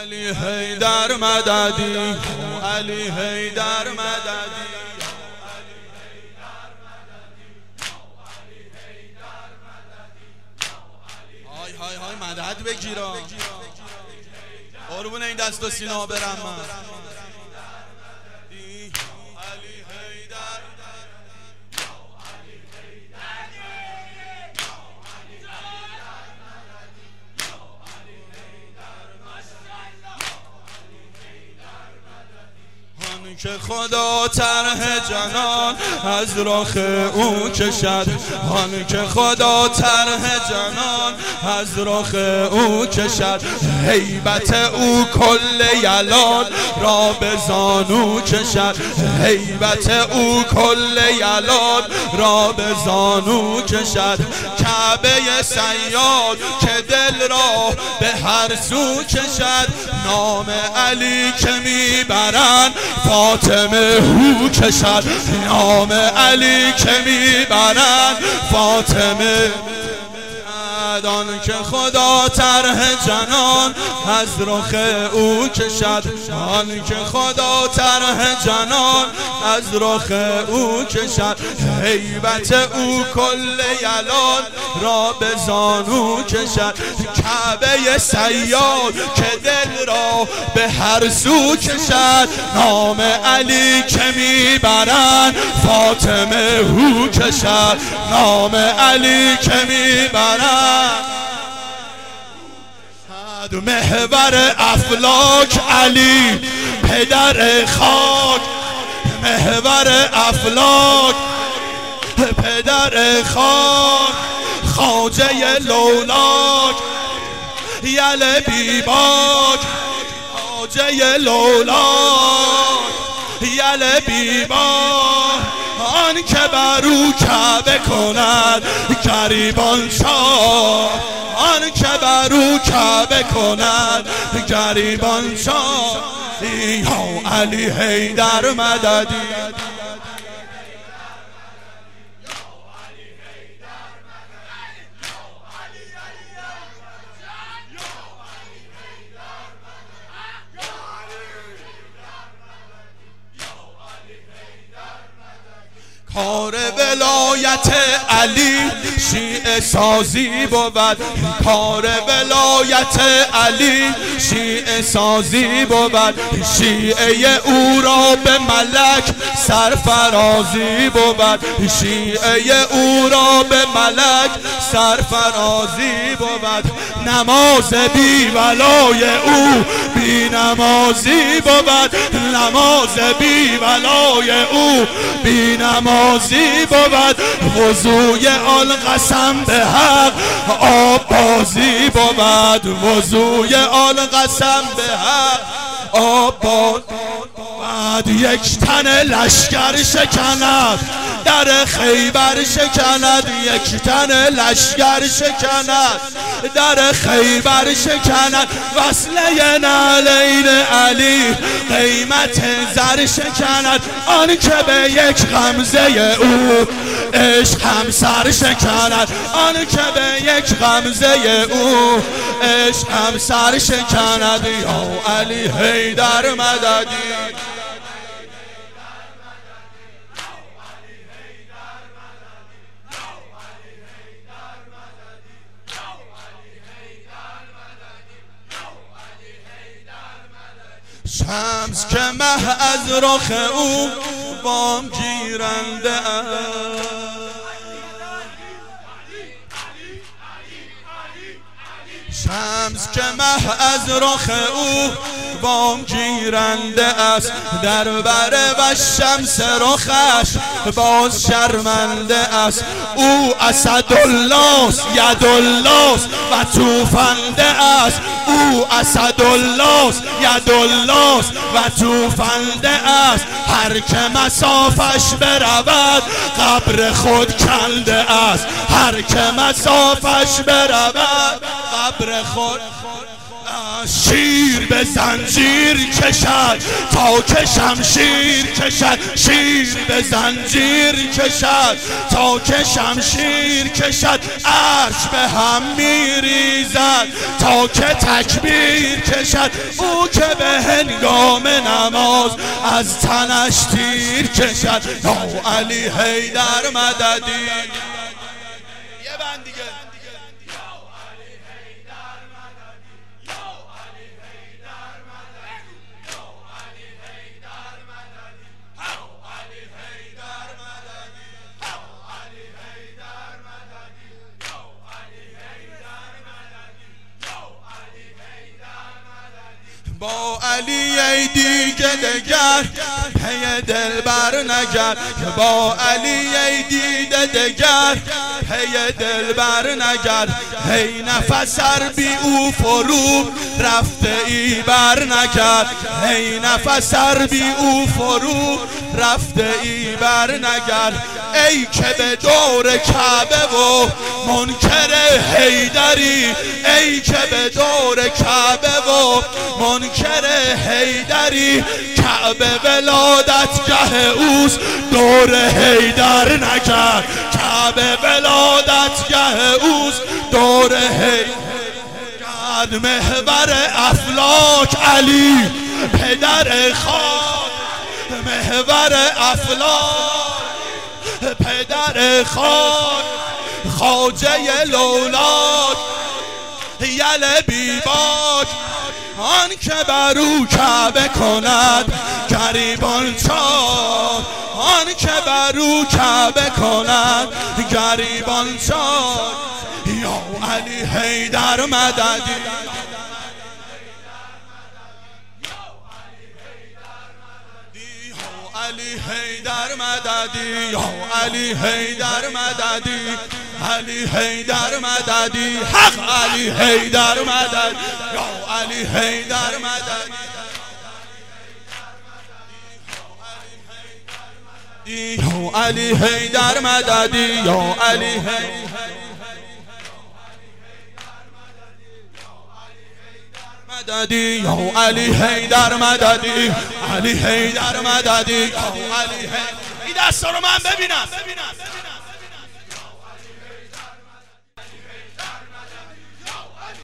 علی حیدر مددی، علی حیدر مددی. های های های مدد بگیرا، قربون این دست و سینا برم من. که خدا طرح جنان از رخ او کشد، آن که خدا طرح جنان از رخ او کشد. هیبت او کل یلان را به زانو کشد، هیبت او کل یلان را به زانو کشد. کعبه سیاد که دل را به هر سو کشد، نام علی که میبرند فاطمه هو کشد، نام علی که میبرند فاطمه. آن که خدا طرح جنان از رخ او کشد، آن که خدا طرح جنان از رخ او کشد. هیبت او کل یلان را به زانو کشد. کعبه سیاد که دل را به هر سو کشد، نام علی که میبرند فاطمه هو کشد، نام علی که میبرند. محور افلاک علی پدر خاک، محور افلاک پدر خاک. خواجه لولاک یل بیباک، خواجه لولاک یل بیباک. آن که برو کعبه کند گریبان شاه، آن که برو کعبه کند گریبان شاه. یا علی حیدر مددی، کار ولایت علی شیعه سازی بود، کار ولایت علی شیعه سازی بود. شیعه او را به ملک سرفرازی بود، شیعه او را به ملک سرفرازی بود. نماز بی ولای او بی نمازی بود، نماز بی ولای او بی نمازی بود. وضوی آن قسم به حق آب بازی بود، وضوی آن قسم به حق آب بازی. یک تن لشکر شکند در خیبر شکند، یک تن لشکر شکند در خیبر شکند. وصله نعلین علی قیمت زر شکند، آن که به یک غمزه او عشق همسر شکند، آن که به یک غمزه او عشق همسر شکند. یا علی حیدر مددی، شمس که مه از رخ او وام گیرنده است، شمس که مه از رخ او وام گیرنده است. در بره و شمس رخش باز شرمنده است. او اسدالله است یدالله است و توفنده است، او اسدالله است یدالله است و توفنده است. هر که مسافش برود قبر خود کنده است، هر که مسافش برود قبر خود. شیر به زنجیر کشد تا که شمشیر کشد، شیر به زنجیر کشد تا که شمشیر کشد، عرش به هم میریزد تا که تکبیر کشد، او که به هنگام نماز از تنش تیر کشد. یا علی حیدر مددی. یه بند دیگه. با علی ای دیگه دگر پی دلبر نگر، با علی ای دیده دگر پی دلبر نگر، هی نفس بی او فرو رفته ای بر نگر، هی نفس بی او فرو رفته ای بر نگر، ای که به دور کعبه و منکر حیدری، ای که به دور کعبه و منکر حیدری، کعبه ولادتگه اوست دور حیدر نگر، کعبه ولادتگه اوست دور حیدر. محور افلاک علی پدر خاک، محور افلاک پدر خاک، خواجه لولاک یل بیباک، آن که بر او کعبه کند گریبان چاک، آن که بر او کعبه کند گریبان چاک. یا علی حیدر مددی. علی حیدر مددی، یا علی حیدر مددی، علی حیدر مددی، حق علی حیدر مددی، یا علی حیدر مددی، یا علی حیدر مددی، یا علی حیدر مددی، یا علی حیدر مددی، علی حیدر مددی، یا علی حیدر. این دستا رو من ببینم.